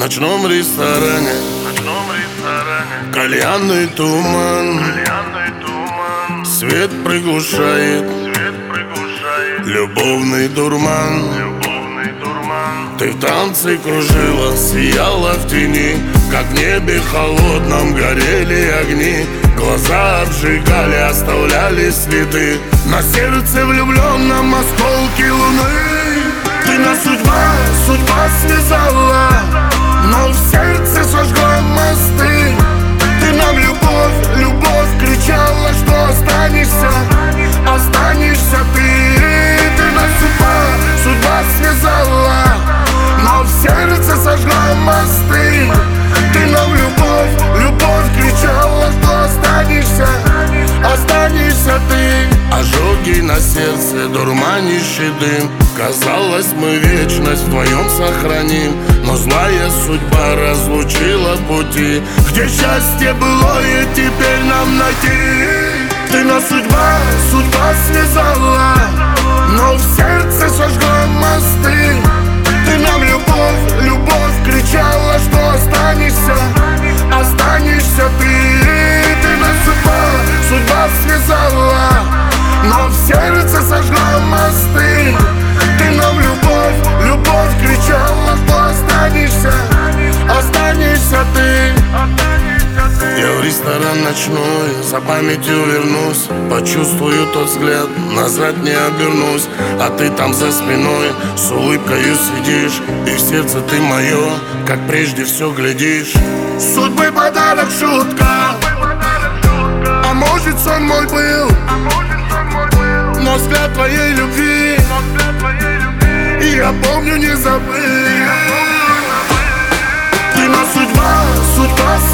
ночном ресторане, кальянный туман, свет приглушает любовный дурман. Ты в танце кружила, сияла в тени, как в небе холодном горели огни. Глаза обжигали, оставляли следы на сердце влюбленном осколке луны. Ты нас судьба связала, но в сердце сожгла мосты. Ты нам любовь кричала, что останешься ты. Ты нас судьба связала, но в сердце сожгла мосты. Ты нам любовь кричала, что останешься ты. Ожоги на сердце, дурманящий дым. Казалось, мы вечность вдвоем сохраним, но злая судьба разлучила пути. Где счастье былое теперь нам найти? Ты нас судьба связала, но в сердце сожгла мосты. Ты нам любовь кричала, что останешься ты. Ты нас судьба связала, но в сердце сожгла мосты. Ты нам любовь кричала, что останешься ты. Я в ресторан ночной, за памятью вернусь. Почувствую тот взгляд, назад не обернусь. А ты там за спиной с улыбкою сидишь, и в сердце ты мое, как прежде все глядишь. Судьбы подарок шутка, а может сон мой был, но взгляд твоей любви и я помню, не забыл. Ты нас судьба